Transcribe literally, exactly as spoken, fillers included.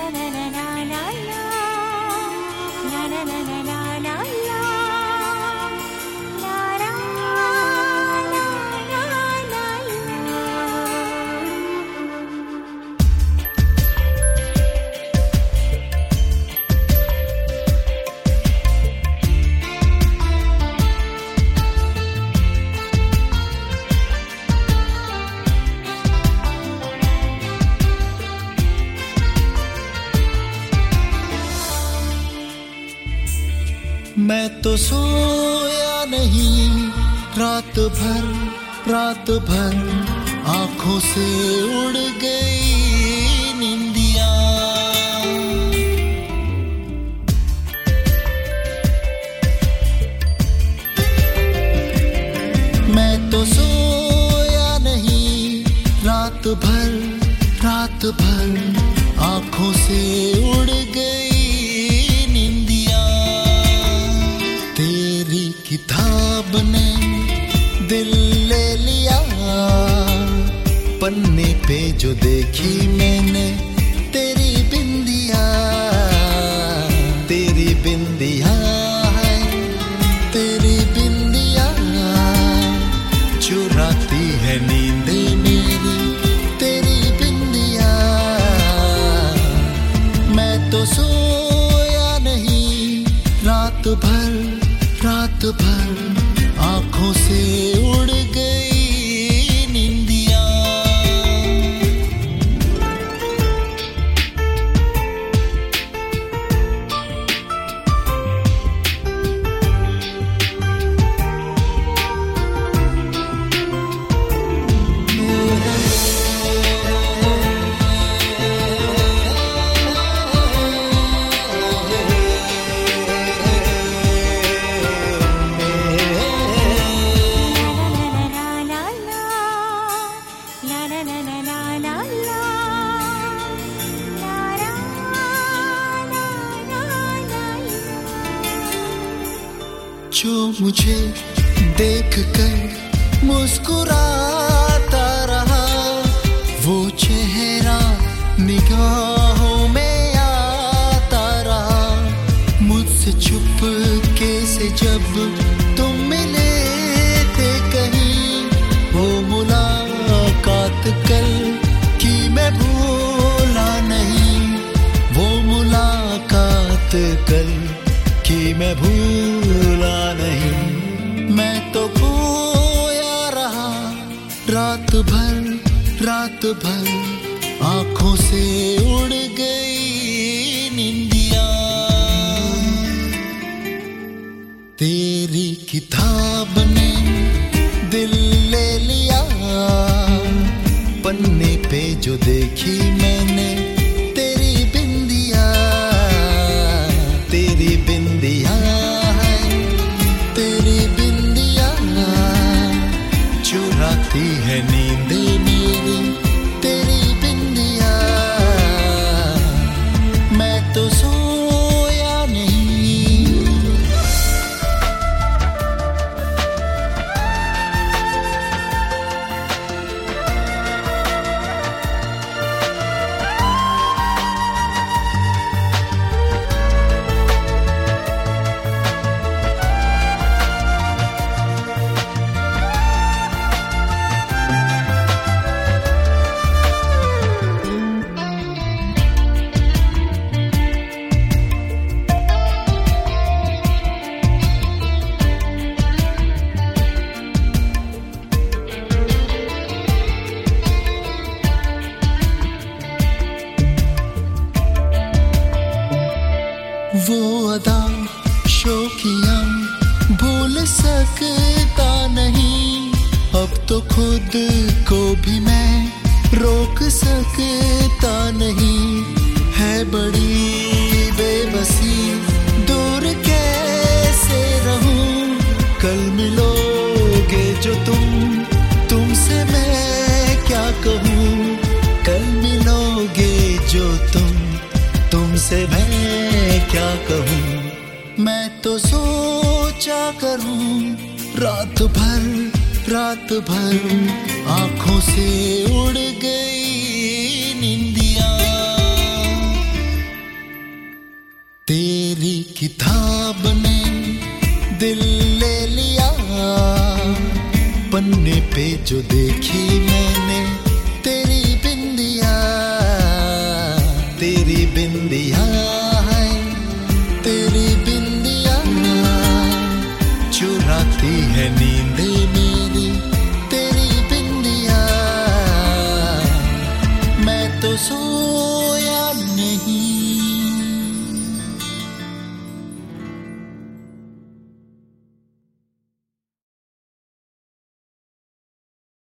मैं तो सोया नहीं रात भर रात भर आंखों से उड़ गई नींदिया। मैं तो सोया नहीं रात भर रात भर आंखों से उड़ गई किताब ने दिल ले लिया। पन्ने पे जो देखी मैंने तेरी बिंदिया तेरी बिंदिया है तेरी बिंदिया चुराती है नींद मेरी तेरी बिंदिया। मैं तो सोया नहीं रात भर रात भर आंखों से उड़ गई नींदिया। जो मुझे देखकर मुस्कुराता रहा वो चेहरा निगाहों में आता रहा। मुझसे चुपके से जब तुम मिले थे कहीं वो मुलाकात कल की मैं भूला नहीं। वो मुलाकात कल की मैं भूला नहीं। मैं तो खोया रहा रात भर रात भर आंखों से उड़ गई नींदिया। तेरी किताब ने दिल ले लिया। पन्ने पे जो देखी मैंने तेरी बिंदिया तेरी बिंदिया है तेरी बिंदिया चुराती है नींद मेरी तेरी बिंदिया। मैं तो सोया नहीं। वो अदा शौकिया भूल सकता नहीं। अब तो खुद को भी मैं रोक सकता नहीं। है बड़ी बेबसी दूर कैसे रहूं। कल मिलोगे जो तुम तुमसे मैं क्या कहूँ। कल मिलोगे जो तुम तुमसे मैं क्या कहूँ। मैं तो सोचा करूँ रात भर रात भर आंखों से उड़ गई नींदिया। तेरी किताब ने दिल ले लिया, पन्ने पे जो देखी मैंने तेरी बिंदिया, तेरी बिंदिया है, तेरी बिंदिया चुराती है नींदे मेरी, तेरी बिंदिया मैं तो सो